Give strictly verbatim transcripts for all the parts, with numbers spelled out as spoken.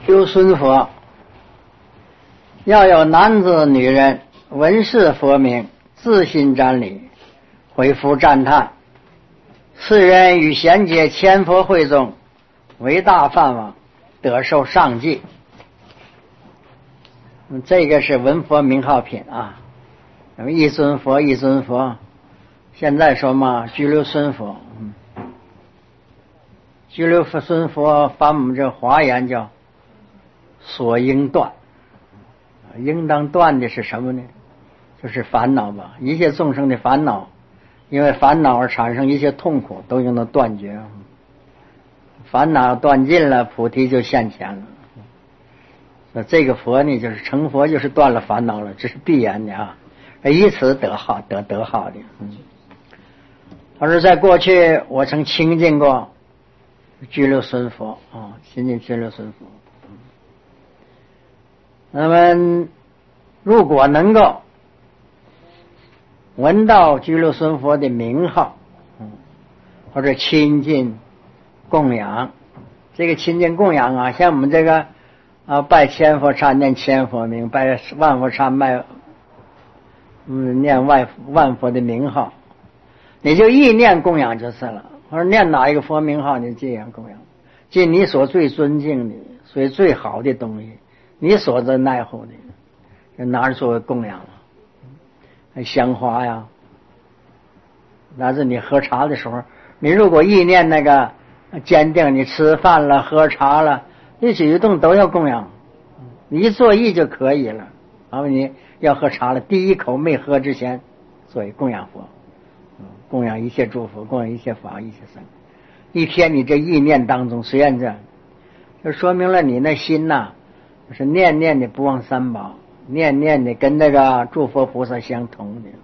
修孙佛，要有男子女人闻是佛名，自心瞻礼，回复赞叹。世人与贤解千佛会中，为大梵王，得受上记。这个是文佛名号品啊。那么一尊佛一尊佛，现在说嘛，拘留孙佛。嗯，拘留孙佛，翻我们这华言叫所应断。应当断的是什么呢？就是烦恼吧。一切众生的烦恼，因为烦恼而产生一切痛苦，都应当断绝。烦恼断尽了，菩提就现前了。那这个佛呢，就是成佛，就是断了烦恼了，这是必然的啊，以此得好得得好的。嗯，而在过去，我曾亲近过拘留孙佛啊，亲近拘留孙佛。那么，如果能够闻到拘留孙佛的名号，嗯，或者亲近供养，这个亲近供养啊，像我们这个啊，拜千佛刹念千佛名，拜万佛刹拜嗯念万万佛的名号，你就意念供养就是了。或者念哪一个佛名号，你这样供养，尽你所最尊敬的，所以最好的东西。你所在奈乎的，就拿着作为供养了。香花呀，拿着你喝茶的时候，你如果意念那个坚定，你吃饭了喝茶了，一举一动都要供养，你一作意就可以了。然后你要喝茶了，第一口没喝之前，作为供养佛，供养一切诸佛，供养一切法，一切僧。一天你这意念当中，虽然这样，就说明了你那心呐、啊。是念念的不忘三宝，念念的跟那个诸佛菩萨相同的。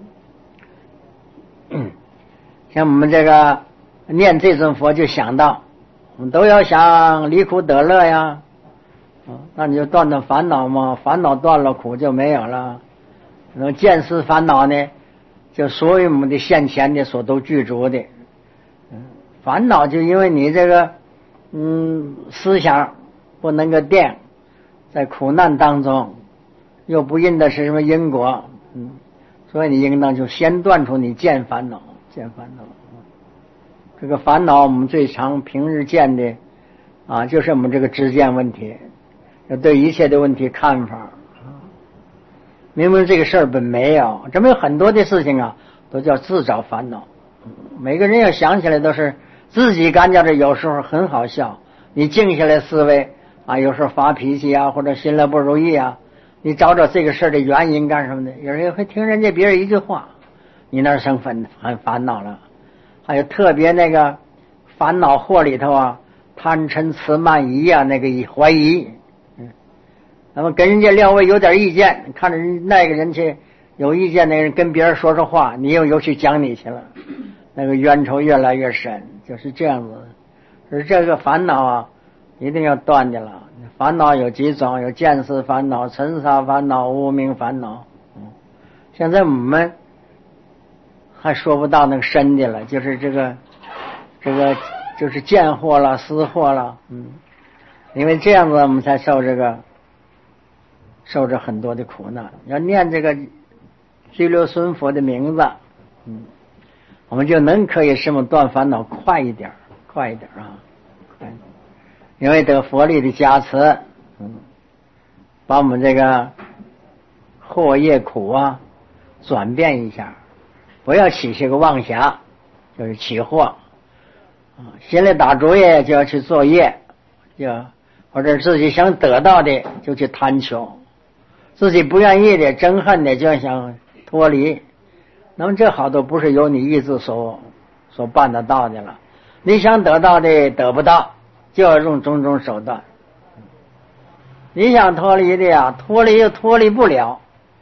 嗯，像我们这个念这尊佛，就想到我们都要想离苦得乐呀。啊，那你就断断烦恼嘛，烦恼断了，苦就没有了。那么见思烦恼呢，就所有我们的现前的所都具足的。嗯，烦恼就因为你这个嗯思想不能够定。在苦难当中，又不认的是什么因果，嗯，所以你应当就先断除你见烦恼，见烦恼。这个烦恼我们最常平日见的啊，就是我们这个知见问题，要对一切的问题看法。明明这个事儿本没有，这么有很多的事情啊，都叫自找烦恼。每个人要想起来都是自己干掉的，有时候很好笑。你静下来思维。啊，有时候发脾气啊，或者心里不如意啊，你找找这个事儿的原因干什么的？有人会听人家别人一句话，你那生烦很烦恼了。还有特别那个烦恼惑里头啊，贪嗔痴慢疑啊，那个怀疑，嗯，那么跟人家聊微有点意见，看着那个人去有意见的人跟别人说说话，你又又去讲你去了，那个冤仇越来越深，就是这样子。而这个烦恼啊。一定要断的了。烦恼有几种？有见思烦恼、尘沙烦恼、无明烦恼。嗯，现在我们还说不到那个深的了，就是这个这个就是见惑了、思惑了。嗯，因为这样子我们才受这个受着很多的苦难。要念这个拘留孙佛的名字，嗯，我们就能可以使我们断烦恼快一点，快一点啊，快一点。因为得佛力的加持，嗯，把我们这个惑业苦啊转变一下，不要起些个妄想，就是起惑啊，心里打主意就要去作业，就或者自己想得到的就去贪求，自己不愿意的憎恨的就想脱离，那么这好多不是由你意志所所办得到的了，你想得到的得不到。就要用种种手段，你想脱离的呀，脱离又脱离不了，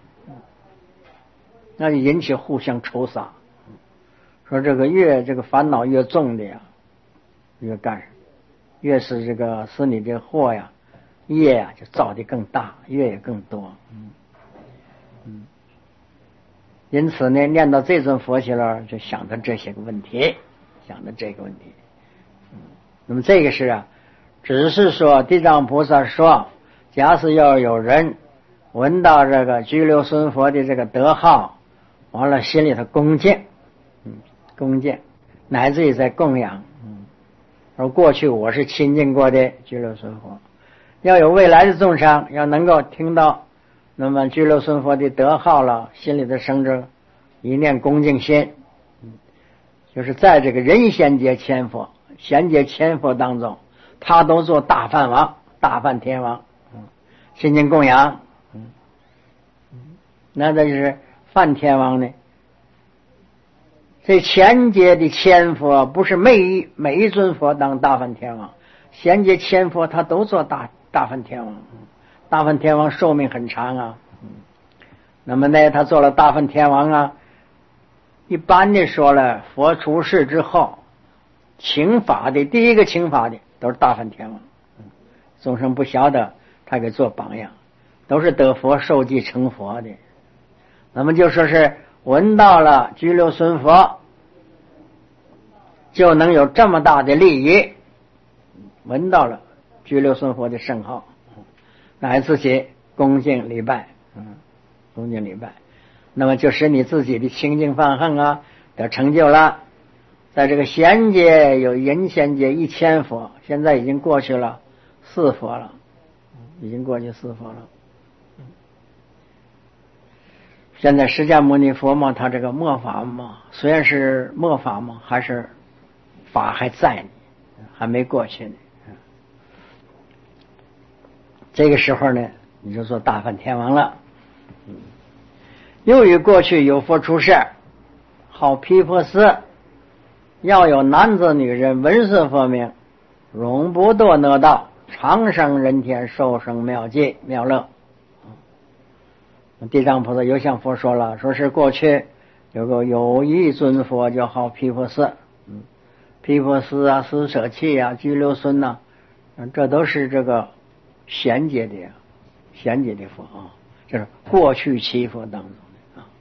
那就引起互相仇杀。说这个越这个烦恼越重的呀，越干，越是这个使你这祸呀、业呀就造的更大，业也更多。嗯嗯，因此呢，念到这尊佛去了，就想到这些个问题，想到这个问题。那么这个是啊， 只是说地藏菩萨说，假使要有人闻到这个拘留孙佛的这个德号，完了心里头恭敬，嗯，恭敬，乃至于在供养，嗯，而过去我是亲近过的拘留孙佛，要有未来的众生要能够听到那么拘留孙佛的德号了，心里头生着一念恭敬心，嗯，就是在这个人仙界千佛贤界千佛当中，他都做大梵王大梵天王，嗯，心经供养，嗯，那这就是梵天王呢。这贤界的千佛不是每一每一尊佛当大梵天王，贤界千佛他都做大大梵天王，大梵天王寿命很长啊，嗯，那么呢他做了大梵天王啊，一般的说了，佛出世之后请法的第一个请法的都是大梵天王，嗯，众生不晓得他给做榜样，都是得佛受记成佛的。那么就说是闻到了拘留孙佛就能有这么大的利益，闻到了拘留孙佛的圣号，乃自己恭敬礼拜，嗯，恭敬礼拜，那么就使你自己的清净放横啊得成就了。在这个贤界有人仙界一千佛，现在已经过去了四佛了，已经过去四佛了。现在释迦牟尼佛嘛，他这个末法嘛，虽然是末法嘛，还是法还在呢，还没过去呢。这个时候呢，你就做大梵天王了。由于过去有佛出世，好毗婆尸，要有男子女人闻是佛名，永不堕恶道，长生人天，受生妙界妙乐。地藏菩萨有向佛说了，说是过去有个有一尊佛叫好毗婆尸，嗯，毗婆尸啊、施舍弃啊、拘留孙呐、啊，这都是这个贤界的贤界的佛啊，就是过去七佛当中的啊。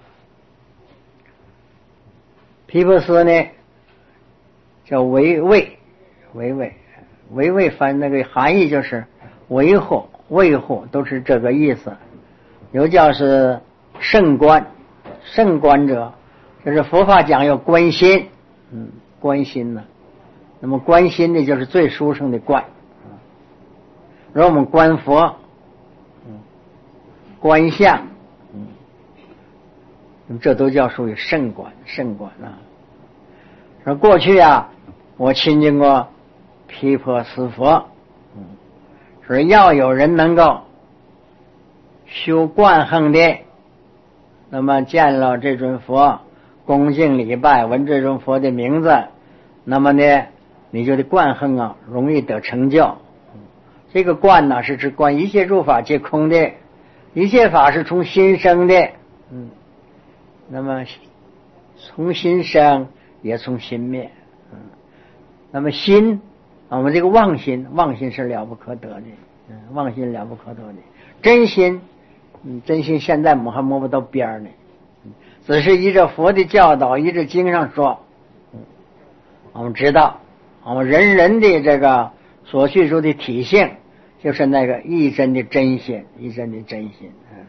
毗婆尸呢叫维卫，维卫，维卫翻那个含义就是维护、维护，都是这个意思。又叫是圣观，圣观者就是佛法讲有观心，嗯，观心呢，那么观心呢就是最殊胜的观，而我们观佛，嗯，观相，嗯，那么这都叫属于圣观，圣观啊。说过去啊，我亲近过毗婆尸佛，嗯，说要有人能够修观横的，那么见了这尊佛，恭敬礼拜，闻这尊佛的名字，那么呢，你就得观横啊，容易得成就。这个观呢，是指观一切诸法皆空的，一切法是从心生的，嗯，那么从心生也从心灭，嗯，那么心，我们这个妄心，妄心是了不可得的，嗯，妄心了不可得的，真心。嗯，真心现在我还摸不到边儿呢，只是依着佛的教导，依着经上说，嗯，我们知道，我们人人的这个所叙述的体性，就是那个一真的真心，一真的真心。嗯，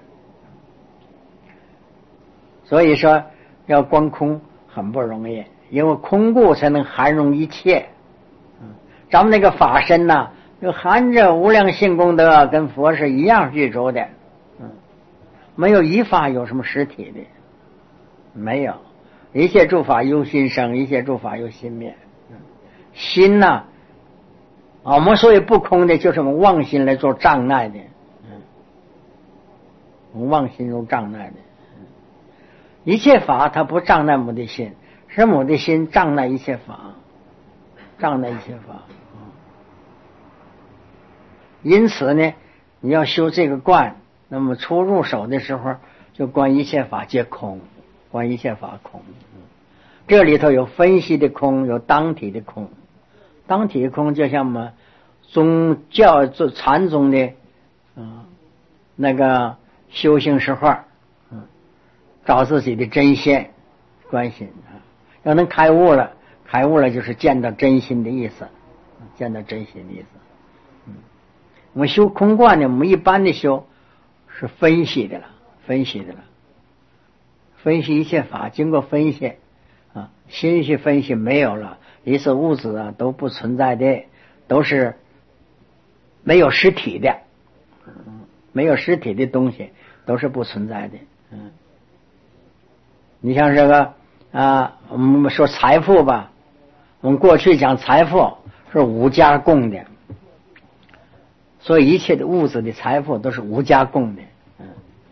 所以说要观空很不容易，因为空故才能含容一切。嗯，咱们那个法身呢、啊，就含着无量性功德，跟佛是一样具足的。没有一法有什么实体的，没有，一切诸法由心生，一切诸法由心灭。心呢、啊，我们所以不空的，就是我们妄心来做障碍的，嗯，我们妄心做障碍的，嗯，一切法它不障碍我们的心，是我们的心障碍一切法，障碍一切法。嗯，因此呢，你要修这个观。那么初入手的时候，就观一切法皆空，观一切法空。这里头有分析的空，有当体的空。当体的空就像我们宗教做禅宗的，嗯，那个修行时候，嗯，找自己的真心观心啊，要能开悟了，开悟了就是见到真心的意思。 见到真心的意思。嗯，我们修空观呢，我们一般的修是分析的了，分析的了，分析一切法，经过分析啊，心析分析没有了，一切物质啊都不存在的，都是没有实体的，嗯，没有实体的东西都是不存在的。嗯，你像这个啊，我们说财富吧，我们过去讲财富是五家共的，所以一切的物质的财富都是无家共的。嗯，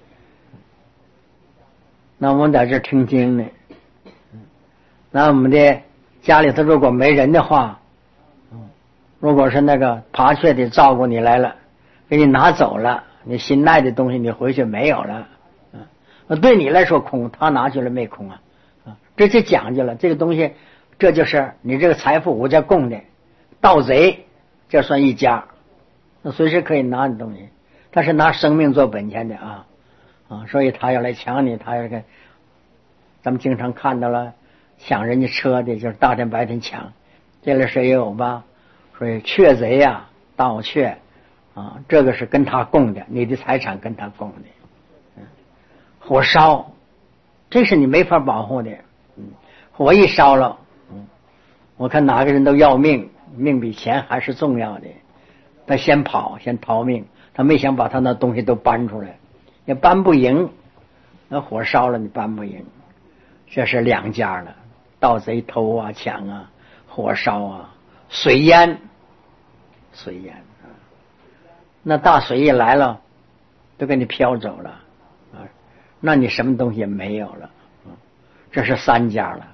那我们在这听经呢，那我们的家里头如果没人的话，如果是那个爬雀的照顾你来了，给你拿走了，你心爱的东西你回去没有了，那对你来说空，他拿去了没空啊？这就讲究了，这个东西，这就是你这个财富无家共的，盗贼这算一家，那随时可以拿你东西，他是拿生命做本钱的啊啊，所以他要来抢你，他要给，咱们经常看到了抢人家车的，就是大天白天抢，这类事也有吧？所以窃贼呀、啊、盗窃啊，这个是跟他共的，你的财产跟他共的。嗯，火烧，这是你没法保护的。嗯，火一烧了，嗯，我看哪个人都要命，命比钱还是重要的。他先跑，先逃命，他没想把他那东西都搬出来，也搬不赢。那火烧了，你搬不赢。这是两家了，盗贼偷啊、抢啊，火烧啊，水淹，水淹啊，那大水一来了，都给你飘走了啊，那你什么东西也没有了。这是三家了。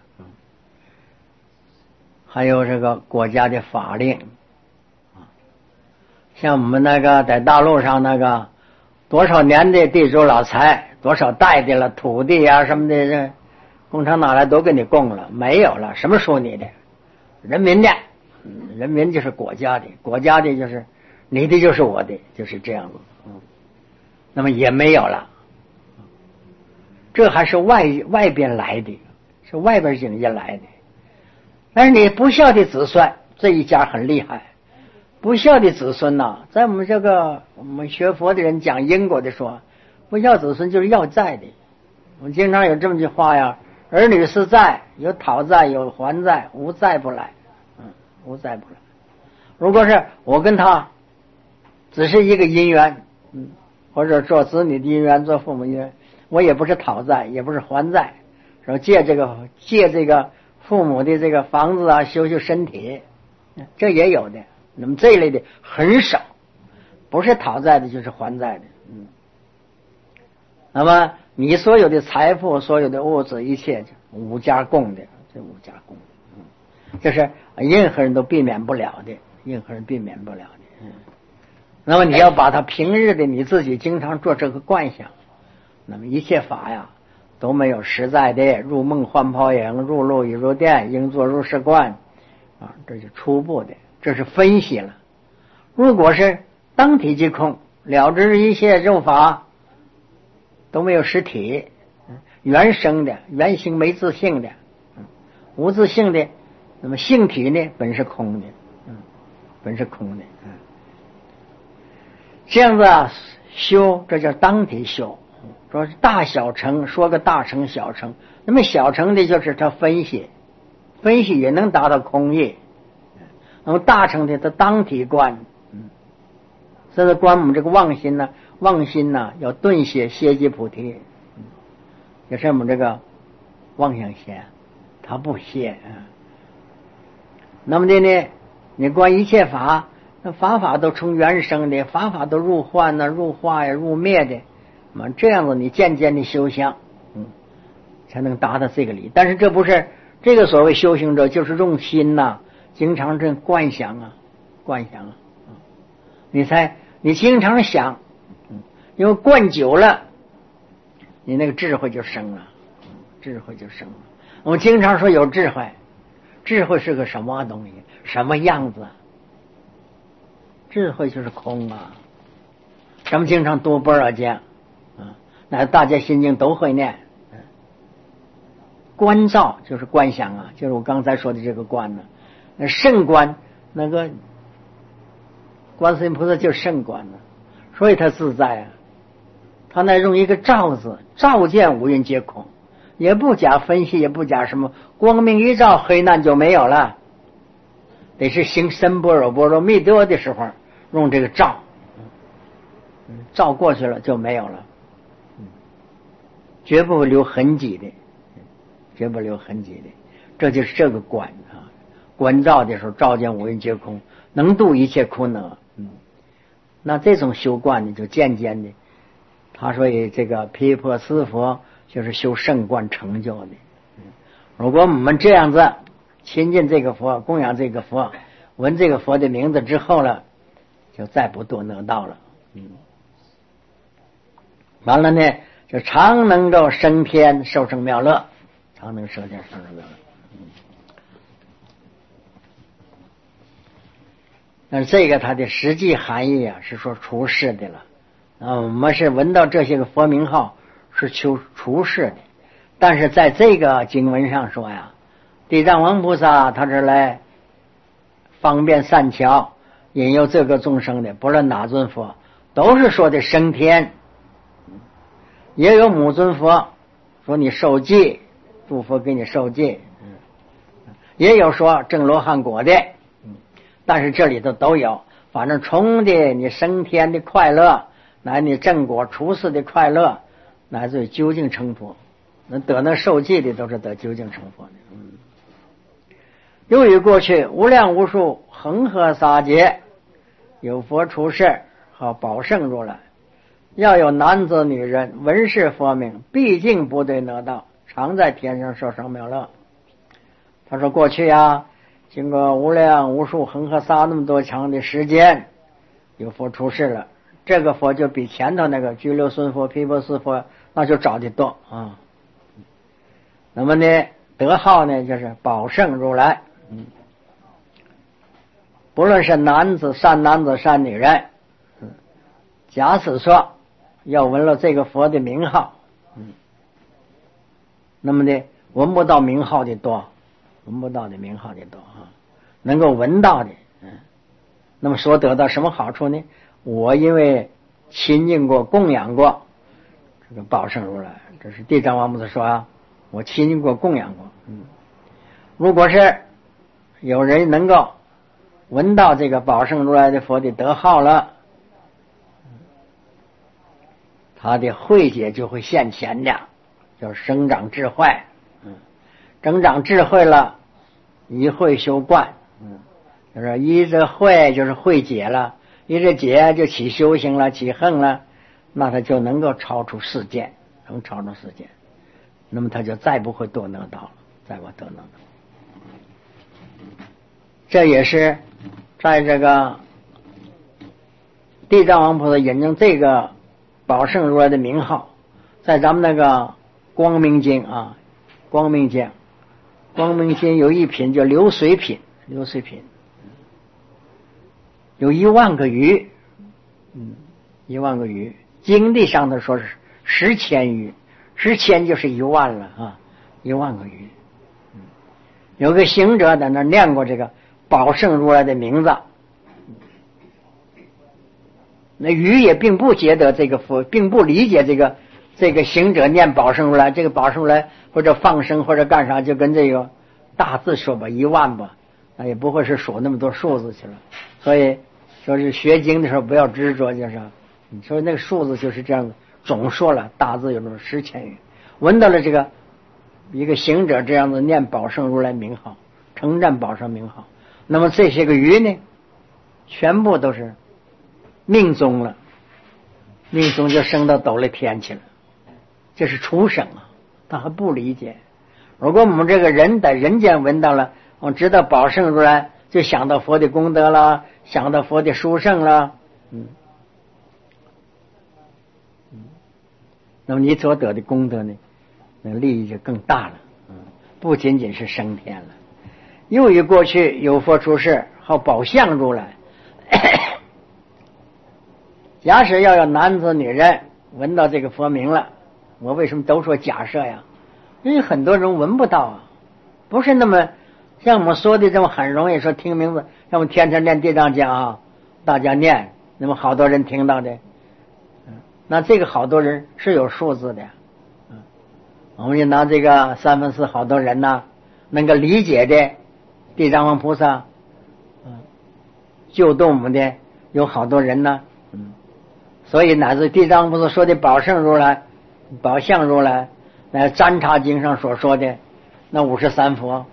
还有这个国家的法令，像我们那个在大陆上那个多少年的地主老财，多少代的了土地啊什么的，这工厂拿来都给你供了，没有了，什么属你的？人民的，人民就是国家的，国家的就是你的就是我的，就是这样子。嗯，那么也没有了。这还是外外边来的，是外边经济来的。但是你不孝的子孙，这一家很厉害。不孝的子孙呐、啊，在我们这个我们学佛的人讲因果的说，不孝子孙就是要债的。我们经常有这么句话呀：儿女是债，有讨债有还债，无债不来。嗯，无债不来。如果是我跟他只是一个姻缘，嗯，或者做子女的姻缘，做父母姻缘。我也不是讨债，也不是还债，说借这个借这个父母的这个房子啊，修修身体，这也有的。那么这一类的很少，不是讨债的，就是还债的。嗯，那么你所有的财富、所有的物质，一切五家共的，这五家共的，嗯，这是任何人都避免不了的，任何人避免不了的。嗯，那么你要把它平日的你自己经常做这个观想。那么一切法呀都没有实在的，入梦幻泡影，入路已入电，应作如是观啊，这就初步的，这是分析了。如果是当体即空，了知一切众法都没有实体，原生的，原性没自性的，无自性的，那么性体呢本是空的，嗯，本是空的，嗯，这样子啊修，这叫当体修。说是大小乘，说个大乘小乘，那么小乘的就是他分析，分析也能达到空义。那么大乘的他当体观，嗯，现在观我们这个妄心呢，妄心呢要顿歇，歇即菩提，嗯，也是我们这个妄想心，他不歇啊。那么的呢，你观一切法，那法法都从原生的，法法都入幻呢、入化呀、入灭的。那么这样子你渐渐的修相，嗯，才能达到这个理。但是这不是这个所谓修行者，就是用心呐、啊，经常这观想啊，观想啊，嗯，你才你经常想，嗯，因为观久了，你那个智慧就生了，嗯，智慧就生了。我们经常说有智慧，智慧是个什么东西？什么样子？智慧就是空啊。咱们经常读般若经。那大家心经都会念，嗯，观照就是观想啊，就是我刚才说的这个观呢。那圣观那个观世音菩萨就是圣观呢，所以他自在啊。他那用一个照字，照见五蕴皆空，也不加分析，也不加什么，光明一照，黑暗就没有了。得是行深般若波罗蜜多的时候用这个照，照过去了就没有了，绝不留痕迹的，绝不留痕迹的。这就是这个观啊，观照的时候照见五蕴皆空，能度一切苦恼。嗯，那这种修观呢，就渐渐的，他说这个毗婆尸佛就是修圣观成就的。如果我们这样子亲近这个佛，供养这个佛，闻这个佛的名字之后了，就再不堕恶道了。嗯，完了呢，就常能够升天受生妙乐，常能升天受生妙乐。嗯，但是这个它的实际含义啊，是说出世的了。啊，我们是闻到这些个佛名号是求出世的，但是在这个经文上说呀，地藏王菩萨他是来方便善巧引诱这个众生的，不论哪尊佛都是说的升天。也有母尊佛说你受记，诸佛给你受记，也有说证罗汉果的，但是这里头都有，反正从的你升天的快乐，乃你正果出世的快乐，乃至于究竟成佛，那得那受记的都是得究竟成佛的。嗯，由于过去无量无数恒河沙劫，有佛出世和宝圣如来，要有男子女人闻是佛名，毕竟不对恶道，常在天上受生妙乐。他说过去啊，经过无量无数恒河沙那么多长的时间，有佛出世了，这个佛就比前头那个拘留孙佛、毗婆尸佛那就早得多啊。那么呢，德号呢就是宝圣如来。嗯，不论是男子善男子善女人，嗯，假使说要闻了这个佛的名号，嗯，那么呢闻不到名号的多，闻不到的名号的多啊，能够闻到的，嗯，那么所得到什么好处呢？我因为亲近过供养过这个宝圣如来，这是地藏王菩萨说啊，我亲近过供养过。嗯，如果是有人能够闻到这个宝圣如来的佛的德号了，他的慧解就会现前的，就是生长智慧。嗯，增长智慧了，一慧修观。嗯，就是一这慧就是慧解了，一这解就起修行了，起恨了，那他就能够超出世间，能超出世间，那么他就再不会堕恶道了，再不堕恶道。这也是在这个地藏王菩萨引用这个宝圣如来的名号，在咱们那个光明经啊，光明经，光明经有一品叫流水品，流水品有一万个余，嗯，一万个余。经历上头说是十千余，十千就是一万了啊，一万个余。嗯，有个行者在那念过这个宝圣如来的名字，那余也并不觉得这个佛，并不理解这个这个行者念宝圣如来，这个宝圣如来或者放生或者干啥，就跟这个大字说吧，一万吧，那也不会是数那么多数字去了。所以说是学经的时候不要执着，就是你说那个数字就是这样总说了，大字有那么十千余。闻到了这个一个行者这样子念宝圣如来名号，称赞宝圣名号，那么这些个鱼呢，全部都是命中了，命中就升到斗了天去了，这是出生啊，他还不理解。如果我们这个人在人间闻到了，我知道宝圣如来，就想到佛的功德了，想到佛的殊胜了，嗯，嗯，那么你所得的功德呢，那利益就更大了，嗯，不仅仅是升天了。由于过去有佛出世，好宝相如来。假使要有男子女人闻到这个佛名了，我为什么都说假设呀？因为很多人闻不到啊，不是那么像我们说的这么很容易说听名字，像我们天天念地藏经啊，大家念，那么好多人听到的，嗯，那这个好多人是有数字的，嗯，我们就拿这个三分四好多人呐、啊，能够理解的地藏王菩萨，嗯，救度我们的有好多人呢，嗯，所以乃至地藏菩萨说的宝胜如来、宝相如来，乃至占察经上所说的那五十三佛。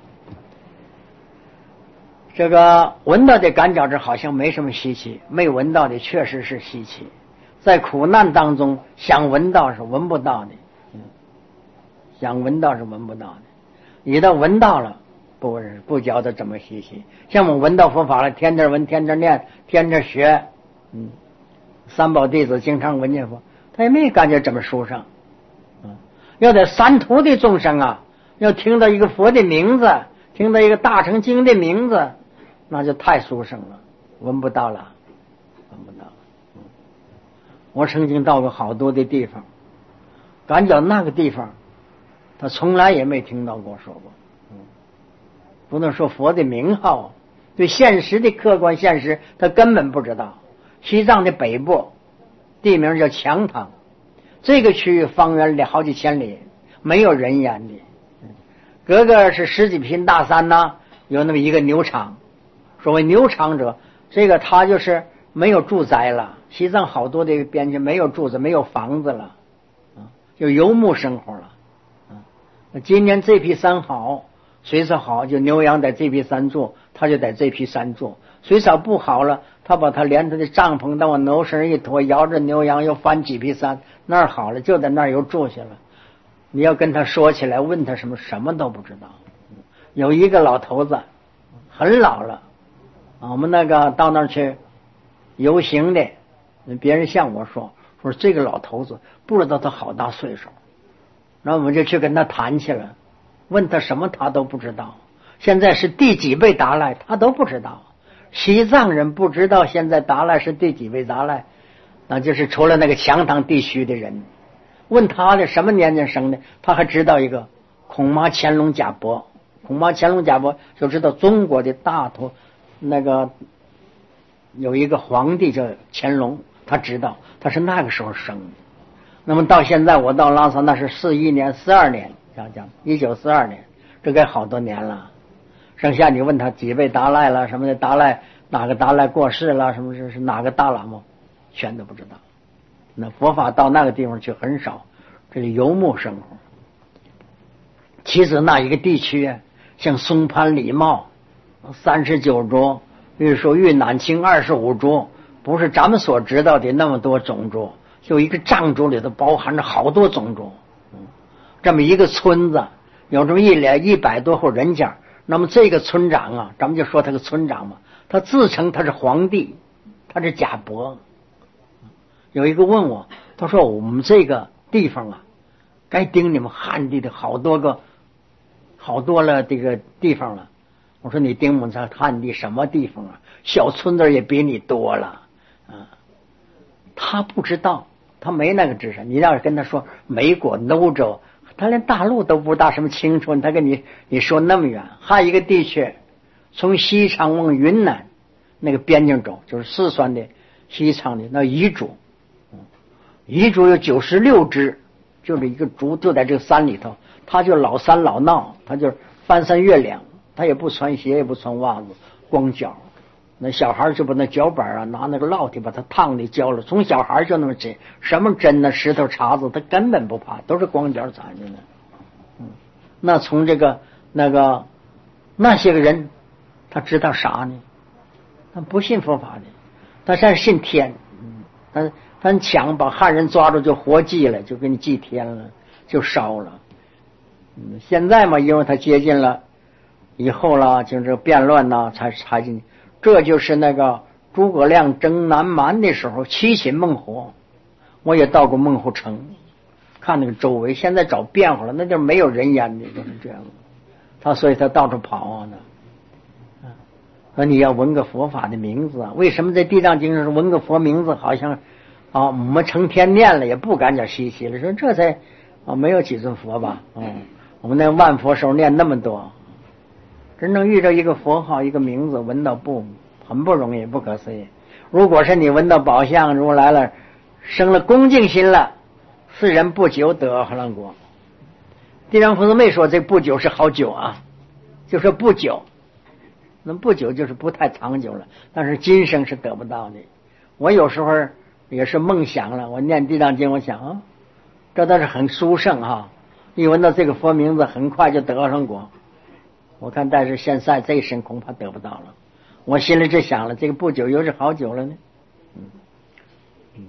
这个闻到的感觉这好像没什么稀奇，没闻到的确实是稀奇。在苦难当中想闻到是闻不到的，嗯，想闻到是闻不到的。你到闻到了，不是不觉得这么稀奇。像我们闻到佛法了，天天闻，天天念，天天学，嗯，三宝弟子经常闻见佛，他也没感觉这么殊胜。嗯，要在三途的众生啊，要听到一个佛的名字，听到一个大乘经的名字，那就太殊胜了，闻不到了，闻不到了。嗯，我曾经到过好多的地方，感觉那个地方他从来也没听到过说过。嗯，不能说佛的名号，对现实的客观现实他根本不知道。西藏的北部地名叫强塘，这个区域方圆里好几千里，没有人烟的。隔个是十几品大山呢，有那么一个牛场。所谓牛场者，这个他就是没有住宅了。西藏好多的边境没有住子，没有房子了，啊，就游牧生活了。啊，今年这批山好，水草好，就牛羊在这批山住，他就在这批山住。水草不好了，他把他连他的帐篷到我牛绳一拖，摇着牛羊又翻几批山，那儿好了，就在那儿又住下了。你要跟他说起来，问他什么，什么都不知道。有一个老头子，很老了。我们那个到那儿去游行的，别人向我说说这个老头子不知道他好大岁数，那我们就去跟他谈去了，问他什么他都不知道。现在是第几位达赖他都不知道，西藏人不知道现在达赖是第几位达赖，那就是除了那个强塘地区的人。问他的什么年纪生的，他还知道一个孔麻乾隆贾伯，孔麻乾隆贾伯就知道中国的大头。那个有一个皇帝叫乾隆，他知道他是那个时候生的。那么到现在我到拉萨那是四一年四二年，讲讲一九四二年，这该好多年了。剩下你问他几位达赖了什么的，达赖哪个达赖过世了什么是是哪个大喇嘛，全都不知道。那佛法到那个地方去很少，这是游牧生活。其实那一个地区像松潘礼帽三十九族，玉树玉南青二十五族，不是咱们所知道的那么多种族，就一个藏族里头包含着好多种族。嗯，这么一个村子有这么一两一百多户人家，那么这个村长啊，咱们就说他个村长嘛，他自称他是皇帝，他是贾伯。有一个问我，他说我们这个地方啊，该盯你们汉地的好多个好多了这个地方了。我说你盯我们这汉地什么地方啊？小村子也比你多了啊！他不知道，他没那个知识。你要是跟他说美国欧洲，他连大陆都不大什么清楚，他跟你你说那么远。还有一个地区，从西昌往云南那个边境走，就是四川的西昌的那彝族，彝族有九十六支，就是一个族就在这个山里头，他就老三老闹，他就翻山越岭。他也不穿鞋，也不穿袜子，光脚。那小孩就把那脚板啊，拿那个烙铁把他烫的焦了。从小孩就那么针，什么针呢？石头茬子，他根本不怕，都是光脚踩着呢。嗯，那从这个那个那些个人，他知道啥呢？他不信佛法的，他现在信天。嗯，他他抢把汉人抓住就活祭了，就给你祭天了，就烧了。嗯，现在嘛，因为他接近了。以后了，就这变乱呢，才才进。这就是那个诸葛亮征南蛮的时候，七擒孟获。我也到过孟获城，看那个周围，现在找变化了，那地儿没有人烟的，就是这样。他所以他到处跑啊呢。说你要闻个佛法的名字啊？为什么在地藏经上闻个佛名字，好像啊我们成天念了也不敢讲稀奇了。说这才啊没有几尊佛吧？嗯，我们那万佛时候念那么多。 真正遇到一个佛号一个名字闻到不很不容易，不可思议。如果是你闻到宝相如来了，生了恭敬心了，世人不久得阿耨果。地藏菩萨没说这不久是好久啊，就说不久，那不久就是不太长久了，但是今生是得不到的。我有时候也是梦想了，我念地藏经，我想啊，这倒是很殊胜啊，一闻到这个佛名字很快就得阿耨果。我看但是现在这一生恐怕得不到了，我心里就想了，这个不久又是好久了呢。嗯嗯，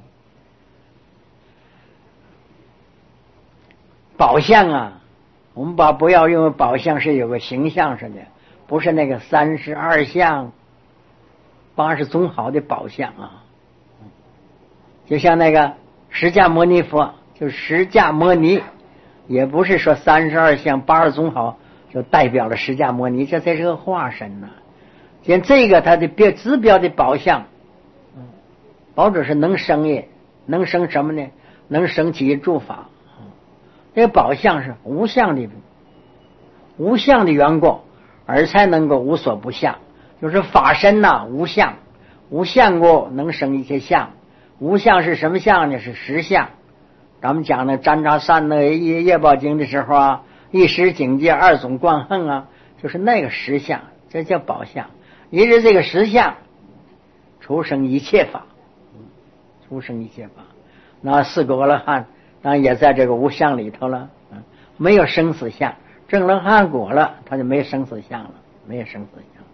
宝相啊，我们把不要认为宝相是有个形象似的，不是那个三十二相八十种好的宝相啊。就像那个释迦牟尼佛，就是释迦牟尼，也不是说三十二相八十种好就代表了释迦牟尼，这才是个化身呢、啊。像这个它的标指标的宝相，宝者是能生也，能生什么呢？能生起诸法。这个宝相是无相的，无相的缘故，而才能够无所不相。就是法身呐、啊，无相，无相过能生一些相。无相是什么相呢？是实相。咱们讲的占察三那业业报经的时候啊，一时境界二种观恨啊，就是那个实相，这叫宝相。一是这个实相，出生一切法，出生一切法。那四个阿罗汉当然也在这个无相里头了，没有生死相。证了汉果了，他就没有生死相了，没有生死相。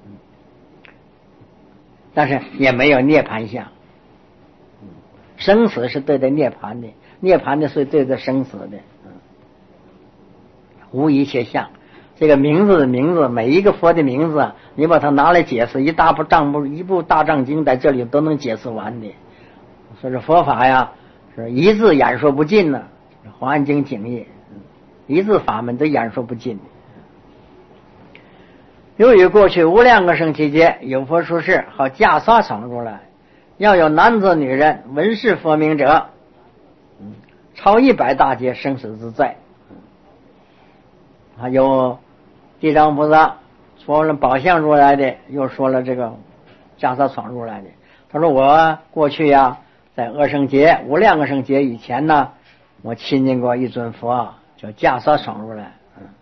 但是也没有涅槃相。生死是对待涅槃的，涅槃的是对待生死的。无一切相，这个名字的名字，每一个佛的名字，你把它拿来解释，一大部藏部一部大藏经在这里都能解释完的。所以说佛法呀，是一字演说不尽呢。华严经经义，一字法门都演说不尽。由于过去无量个生期间，有佛出世，好袈裟闯出来，要有男子女人闻是佛名者，超一百大劫生死之罪。还有地藏菩萨说了宝相如来的，又说了这个袈裟闯入来的。他说我过去呀，在阿僧劫无量个生劫以前呢，我亲近过一尊佛，叫袈裟闯入来。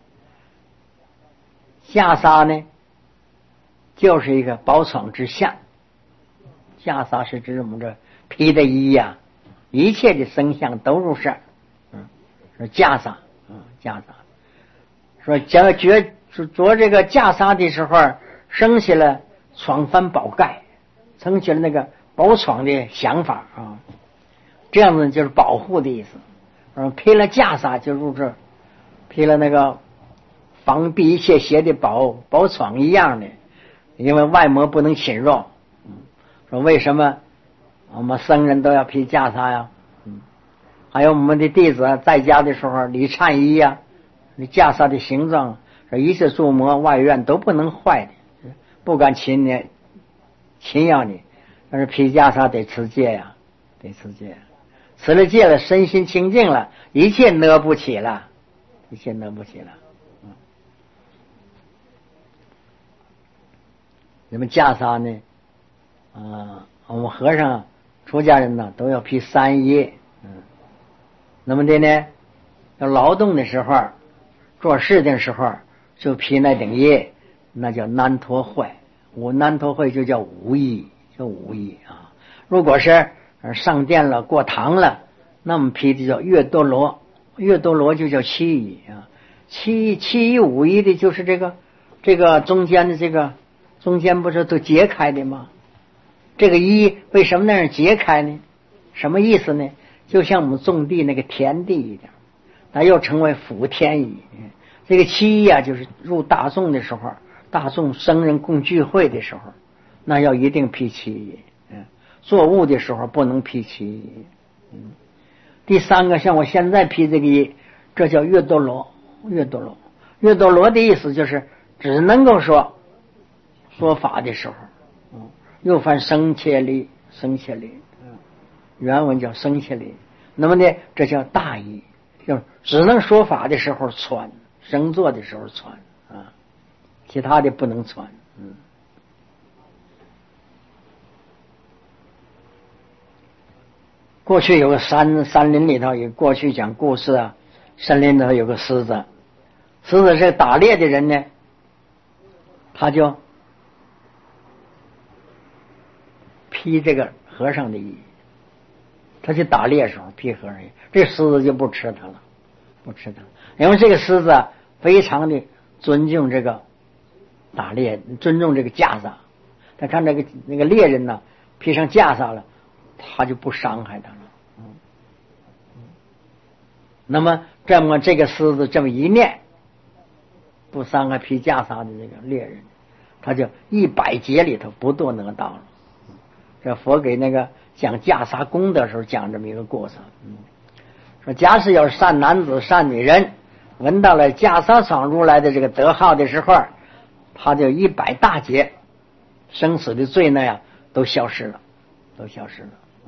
袈裟呢，就是一个宝闯之相。袈裟是指我们这披的衣呀、啊，一切的生相都入事。嗯，说袈裟，嗯，袈裟。说着觉着这个袈裟的时候，升起了闯翻宝盖，升起了那个宝闯的想法啊。这样子就是保护的意思。嗯，披了袈裟就入这，披了那个防避一切邪的宝宝闯一样的，因为外魔不能侵入。嗯，说为什么我们僧人都要披袈裟呀？嗯，还有我们的弟子在家的时候礼忏衣呀。你袈裟的形状，一切诸魔外院都不能坏的，不敢侵你、侵扰你。但是披袈裟得持戒呀，得持戒。持了戒了，身心清净了，一切惹不起了，一切惹不起了。嗯，那么袈裟呢？啊、呃，我们和尚、出家人呢都要披三衣。嗯，那么的呢，要劳动的时候。做事的时候就披那顶衣，那叫难陀会。我难陀会就叫无衣，叫无衣啊。如果是上殿了、过堂了，那么披的叫月多罗，月多罗就叫七衣啊。七七衣五衣的就是这个，这个中间的这个中间不是都揭开的吗？这个衣为什么那样揭开呢？什么意思呢？就像我们种地那个田地一样。它又称为福天衣。这个七衣啊，就是入大众的时候，大众僧人共聚会的时候，那要一定披七衣。嗯，做物的时候不能披七衣。嗯，第三个像我现在披这个衣，这叫月多罗。月多罗，月多罗的意思就是只能够说说法的时候，嗯，又翻生切力，生切力，嗯，原文叫生切力。那么呢，这叫大衣。就是只能说法的时候穿，生坐的时候穿啊。 其他的不能传。嗯，过去有个山山林里头有过去讲故事啊，森林里头有个狮子，狮子是打猎的人呢，他就披这个和尚的衣，他去打猎时候披和尚衣，这狮子就不吃他了，不吃他了，因为这个狮子啊非常的尊重这个打猎，尊重这个袈裟，他看那个那个猎人呢披上袈裟了，他就不伤害他了。嗯，那么这么这个狮子这么一念，不伤害披袈裟的这个猎人，他就一百劫里头不堕哪道了。这佛给那个讲袈裟功的时候讲这么一个故事。嗯，说假使有善男子善女人闻到了袈裟上如来的这个德号的时候，他就一百大劫生死的罪那样都消失了，都消失了。嗯，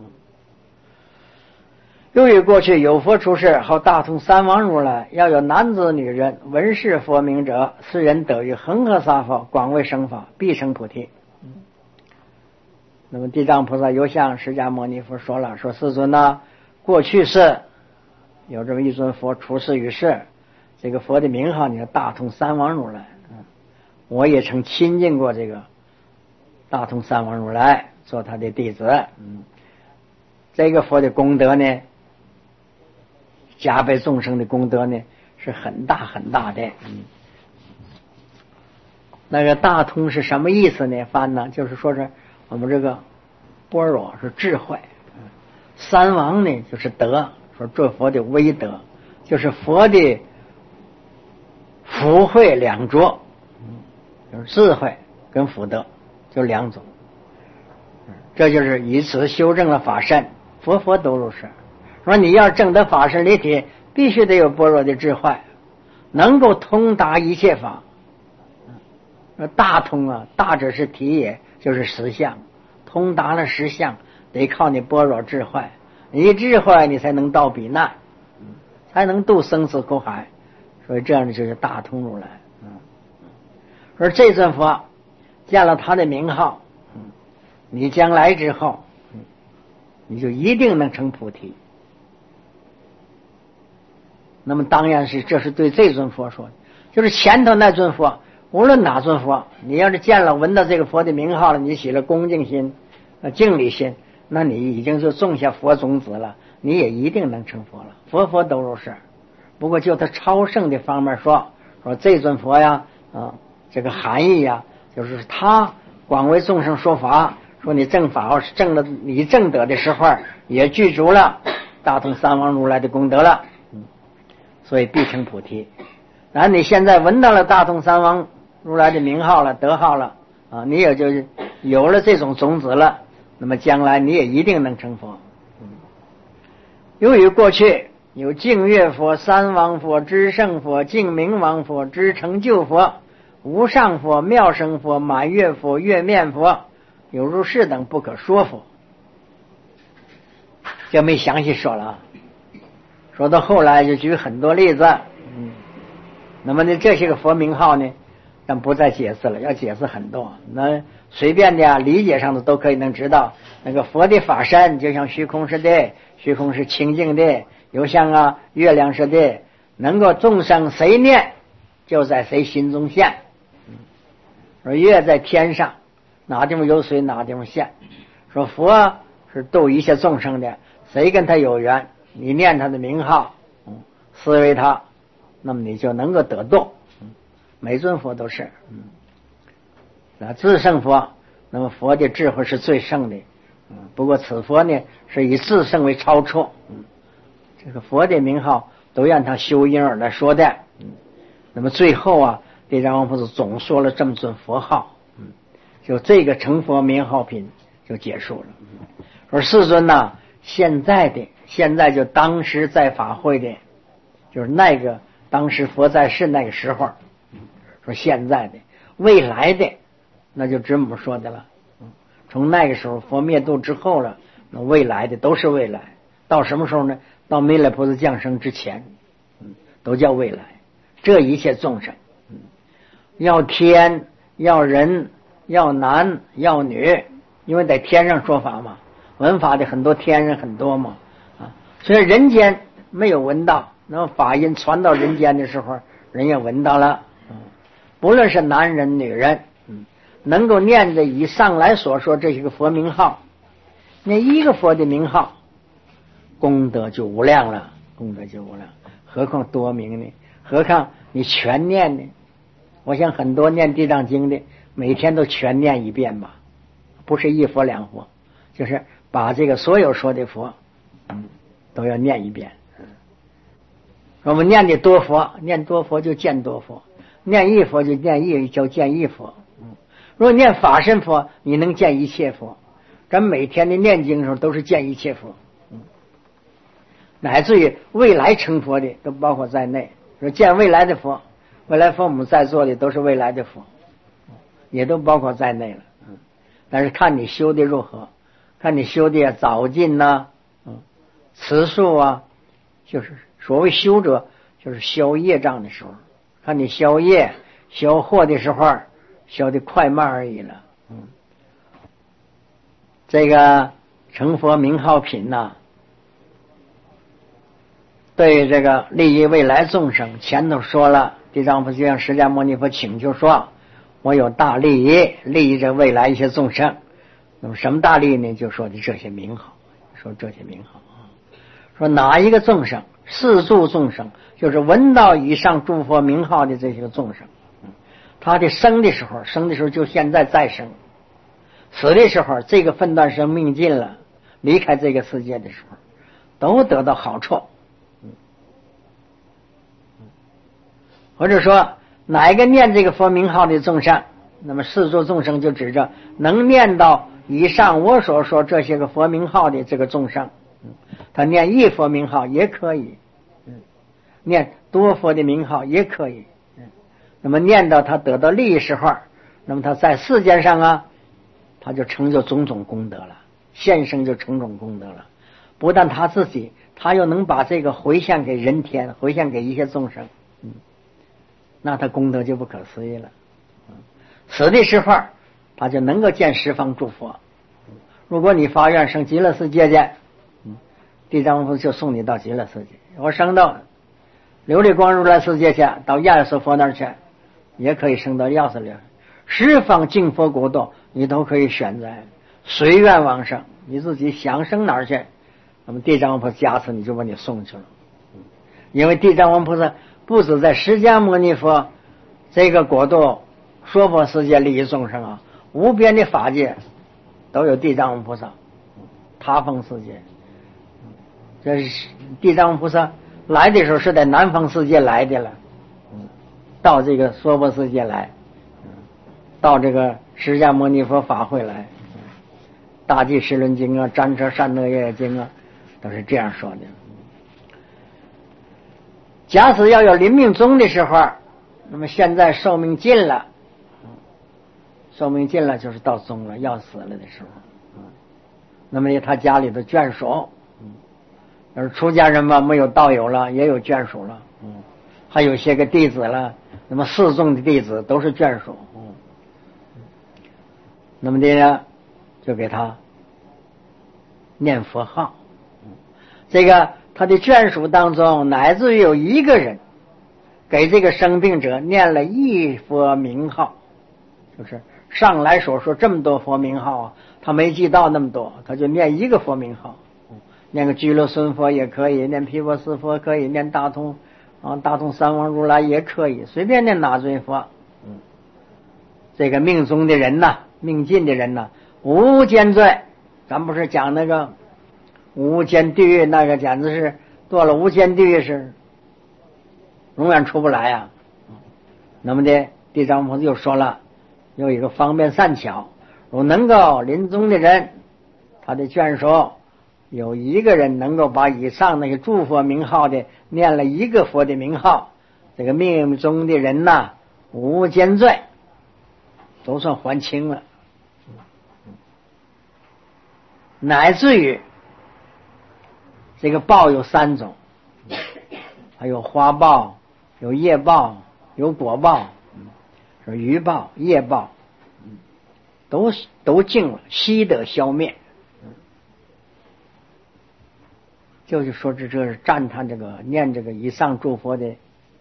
由于过去有佛出世后大通三王如来，要有男子女人闻是佛名者，是人得于恒河沙法广为生法，必成菩提。嗯，那么地藏菩萨又向释迦牟尼佛说了，说世尊啊，过去是有这么一尊佛出世于世，这个佛的名号你大通三王如来。嗯，我也曾亲近过这个大通三王如来，做他的弟子。嗯，这个佛的功德呢，加倍众生的功德呢是很大很大的。嗯，那个大通是什么意思呢？翻呢就是说是我们这个般若是智慧，三王呢就是德，说这佛的威德就是佛的福慧两着，就是智慧跟福德就两种，这就是以此修正了法身，佛佛都如是。说你要证得法身离体，必须得有般若的智慧，能够通达一切法。大通啊，大者是体也，就是实相，通达了实相，得靠你般若智慧，你智慧你才能到彼难，才能度生死苦海，所以这样的就是大通如来。嗯，而这尊佛见了他的名号，嗯，你将来之后，嗯，你就一定能成菩提。那么当然是这是对这尊佛说的，就是前头那尊佛，无论哪尊佛，你要是见了闻到这个佛的名号了，你起了恭敬心、呃敬礼心，那你已经是种下佛种子了，你也一定能成佛了。佛佛都如是。不过就他超胜的方面说，说这尊佛呀，啊，这个含义呀，就是他广为众生说法，说你正法要是正了，你正得的时候也具足了大通三王如来的功德了，嗯，所以必成菩提。然后你现在闻到了大通三王如来的名号了、德号了啊，你也就是有了这种种子了，那么将来你也一定能成佛。嗯，由于过去有净月佛、三王佛、知胜佛、净明王佛、知成就佛、无上佛、妙生佛、满月佛、月面佛，有如是等不可说佛，就没详细说了啊。说到后来就举很多例子。嗯，那么呢这些个佛名号呢但不再解释了，要解释很多，那随便的啊理解上的都可以能知道，那个佛的法身就像虚空似的，虚空是清净的，又像啊月亮似的，能够众生谁念就在谁心中现。说月在天上，哪地方有水哪地方现。说佛是度一切众生的，谁跟他有缘，你念他的名号，嗯，思维他，那么你就能够得度。嗯，每尊佛都是。嗯，那至圣佛，那么佛的智慧是最圣的。嗯，不过此佛呢是以至圣为超出。嗯，这个佛的名号都让他修因而来说的。嗯，那么最后啊地藏王菩萨总说了这么尊佛号。嗯，就这个成佛名号品就结束了。嗯，说世尊呐，现在的现在就当时在法会的，就是那个当时佛在世那个时候。说现在的未来的那就只我们说的了。从那个时候佛灭度之后了，那未来的都是未来，到什么时候呢？到弥勒菩萨降生之前，嗯，都叫未来。这一切众生，嗯， 要天，要人，要男，要女，因为在天上说法嘛，闻法的很多天人很多嘛，啊，所以人间没有闻到，那么法音传到人间的时候，人也闻到了，嗯，不论是男人女人，嗯，能够念着以上来所说这些个佛名号，念一个佛的名号，功德就无量了，功德就无量，何况多名呢？何况你全念呢？我想很多念地藏经的，每天都全念一遍吧，不是一佛两佛，就是把这个所有说的佛，嗯，都要念一遍。我们念的多佛，念多佛就见多佛，念一佛就念一就见一佛。嗯，如果念法身佛，你能见一切佛。咱每天的念经的时候都是见一切佛，嗯，乃至于未来成佛的都包括在内。说见未来的佛，未来佛我们在座的都是未来的佛，也都包括在内了。嗯，但是看你修的如何，看你修的早进呐，嗯，持数啊，就是所谓修者，就是消业障的时候，看你消业消祸的时候，消的快慢而已了。嗯，这个成佛名号品呐，对这个利益未来众生，前头说了，地藏菩萨就向释迦牟尼佛请求说，我有大利益，利益这未来一些众生。那么什么大利益呢？就说的这些名号，说这些名号啊，说哪一个众生，四诸众生，就是闻到以上诸佛名号的这些个众生，他的生的时候，生的时候就现在再生，死的时候，这个分段生命尽了，离开这个世界的时候，都得到好处。或者说哪一个念这个佛名号的众生，那么四诸众生就指着能念到以上我所说这些个佛名号的这个众生，他念一佛名号也可以，念多佛的名号也可以，那么念到他得到利益时候，那么他在世间上啊，他就成就种种功德了，现生就种种功德了。不但他自己，他又能把这个回向给人天，回向给一些众生，嗯，那他功德就不可思议了。死的时候他就能够见十方诸佛。如果你发愿生极乐世界去，地藏菩萨就送你到极乐世界。我升到琉璃光如来世界去，到亚瑟佛那儿去，也可以升到亚瑟里。十方净佛国度你都可以选择，随愿往生，你自己想升哪儿去，那么地藏菩萨加持你就把你送去了。因为地藏王菩萨不止在释迦牟尼佛这个国度娑婆世界利益众生啊，无边的法界都有地藏王菩萨，他方世界，这是地藏王菩萨来的时候是在南方世界来的了，到这个娑婆世界来，到这个释迦牟尼佛法会来，大寂十轮经啊，瞻车善乐业经啊，都是这样说的。假使要有临命终的时候，那么现在寿命尽了，寿命尽了就是到终了，要死了的时候，那么他家里的眷属，而出家人嘛，没有道友了，也有眷属了，嗯，还有些个弟子了，那么四众的弟子都是眷属，嗯，那么这呢，就给他念佛号，这个他的眷属当中，乃至于有一个人给这个生病者念了一佛名号，就是上来所说这么多佛名号啊，他没记到那么多，他就念一个佛名号，念个居罗孙佛也可以，念毗婆尸佛可以，念大通啊大通三王如来也可以，随便念哪尊佛。嗯，这个命中的人呐，命尽的人呐，无间罪，咱不是讲那个无间地狱，那个简直是堕了无间地狱是永远出不来呀、啊。那么的地藏菩萨又说了，有一个方便善巧，如能够临终的人，他的眷属有一个人能够把以上那个诸佛名号的念了一个佛的名号，这个命中的人呐，无间罪都算还清了，乃至于这个报有三种，还有花报，有业报，有果报。 说余报、业报，都都尽了，悉得消灭。就是说这这是赞叹这个念这个以上诸佛的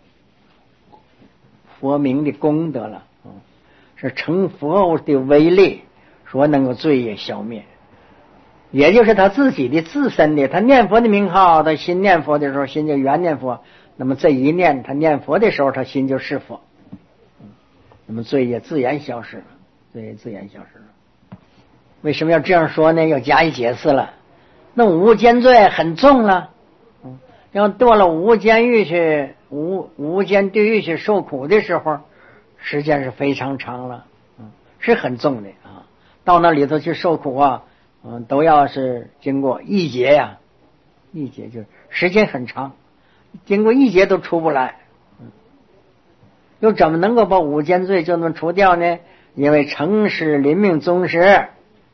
佛名的功德了，是成佛的威力，说能够罪业消灭。也就是他自己的自身的，他念佛的名号，他心念佛的时候心就原念佛，那么这一念他念佛的时候他心就是佛，那么罪业自然消失了，罪业自然消失了。为什么要这样说呢？要加以解释了。那无间罪很重了，嗯，要堕了无间狱去无无间地狱去受苦的时候，时间是非常长了，嗯，是很重的啊。到那里头去受苦啊，嗯，都要是经过一劫呀，一劫就是时间很长，经过一劫都出不来，嗯，又怎么能够把无间罪就能除掉呢？因为诚实临命终时。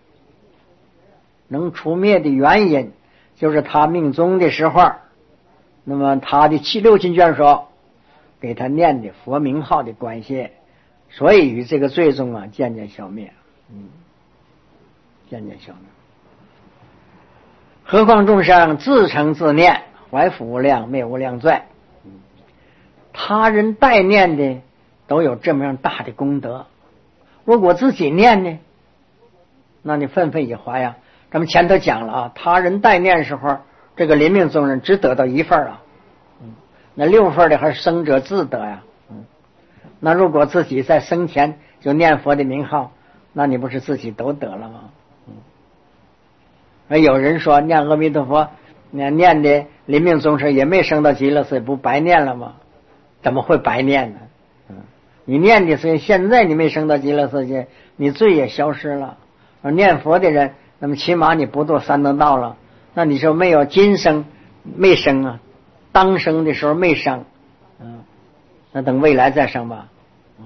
能除灭的原因就是他命终的时候，那么他的七六亲眷属给他念的佛名号的关系，所以与这个罪中啊渐渐消灭，嗯，渐渐消灭。何况众生自称自念，怀福无量，灭无量罪，嗯，他人代念的都有这么样大的功德，如果自己念呢，那你愤愤以怀呀。咱们前头讲了啊，他人代念时候，这个临命终人只得到一份啊，嗯，那六份的还是生者自得呀，嗯，那如果自己在生前就念佛的名号，那你不是自己都得了吗？嗯，而有人说念阿弥陀佛，念念的临命终时也没升到极乐世界，不白念了吗？怎么会白念呢？嗯，你念的所以现在你没升到极乐世界，你罪也消失了。而念佛的人，那么起码你不堕三等道了，那你说没有今生没生啊，当生的时候没生，嗯，那等未来再生吧，嗯，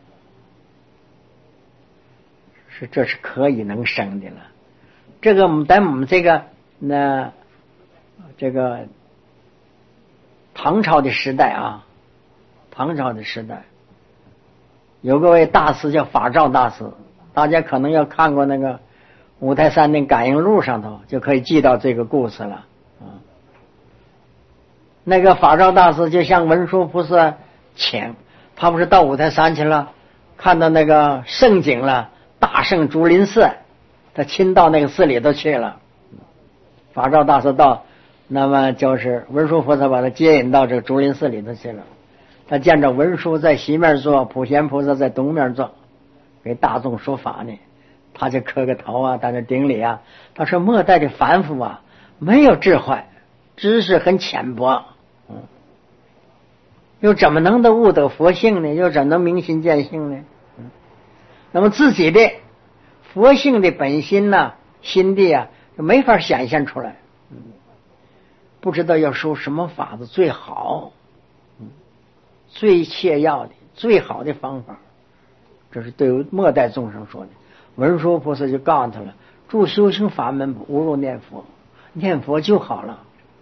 是这是可以能生的了。这个在我们这个那这个唐朝的时代啊，唐朝的时代有个位大师叫法照大师，大家可能要看过那个五台山的感应录上头就可以记到这个故事了，嗯，那个法照大师就向文殊菩萨请，他不是到五台山去了，看到那个圣景了，大圣竹林寺，他亲到那个寺里头去了。法照大师到，那么就是文殊菩萨把他接引到这个竹林寺里头去了。他见着文殊在西面坐，普贤菩萨在东面坐，给大众说法呢。他就磕个头啊，在那顶礼啊。他说末代的凡夫啊，没有智慧，知识很浅薄，嗯，又怎么能得悟得佛性呢？又怎能明心见性呢？嗯，那么自己的佛性的本心呐、啊、心地啊，就没法显现出来，嗯，不知道要说什么法子最好，嗯，最切要的最好的方法，这是对末代众生说的。文殊菩萨就告诉他了，诸修行法门无如念佛，念佛就好了，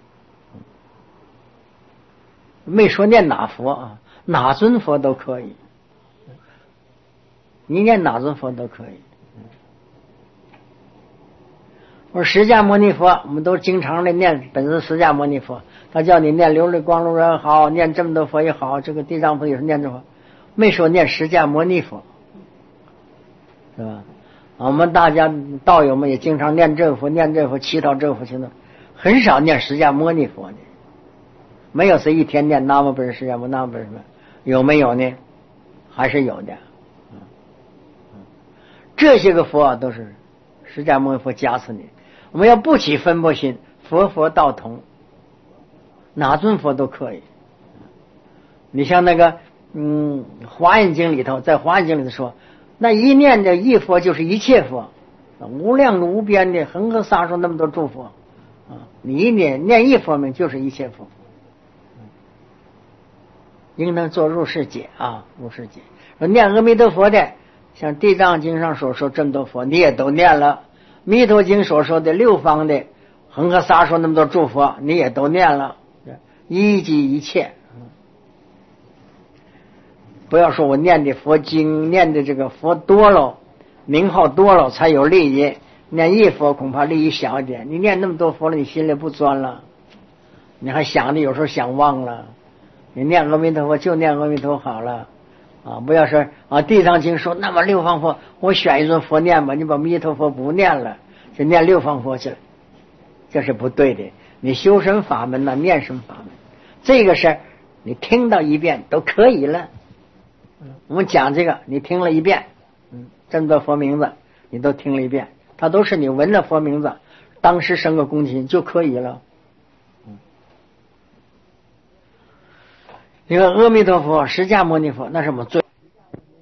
没说念哪佛啊，哪尊佛都可以，你念哪尊佛都可以。我说释迦牟尼佛，我们都经常的念本师释迦牟尼佛，他叫你念琉璃光如人好，念这么多佛也好，这个地藏菩萨也是念这佛，没说念释迦牟尼佛，是吧？我们大家道友们也经常念这佛念这佛祈祷这佛祈祷，很少念释迦牟尼佛的，没有谁一天念南无本师释迦牟尼南无本师，有没有呢？还是有的，嗯嗯，这些个佛都是释迦牟尼佛加持你。我们要不起分别心，佛佛道同，哪尊佛都可以。你像那个嗯华严经里头，在华严经里头说，那一念的一佛就是一切佛，无量无边的恒河沙数那么多诸佛啊，你一念念一佛名就是一切佛，应当做入世解啊，入世解。念阿弥陀佛的，像地藏经上所说这么多佛，你也都念了；弥陀经所说的六方的恒河沙数那么多诸佛，你也都念了，一即一切。 不要说我念的佛经，念的这个佛多了，名号多了才有利益，念一佛恐怕利益小一点。你念那么多佛了，你心里不专了，你还想的有时候想忘了。你念阿弥陀佛就念阿弥陀好了啊！不要说啊，地藏经说那么六方佛，我选一尊佛念吧，你把弥陀佛不念了，就念六方佛去了，这是不对的。你修身法门呢，念什么法门？这个事儿你听到一遍都可以了。我们讲这个，你听了一遍，嗯，这么多佛名字你都听了一遍，它都是你闻了佛名字，当时生个恭敬就可以了。你看阿弥陀佛、释迦牟尼佛，那是我们最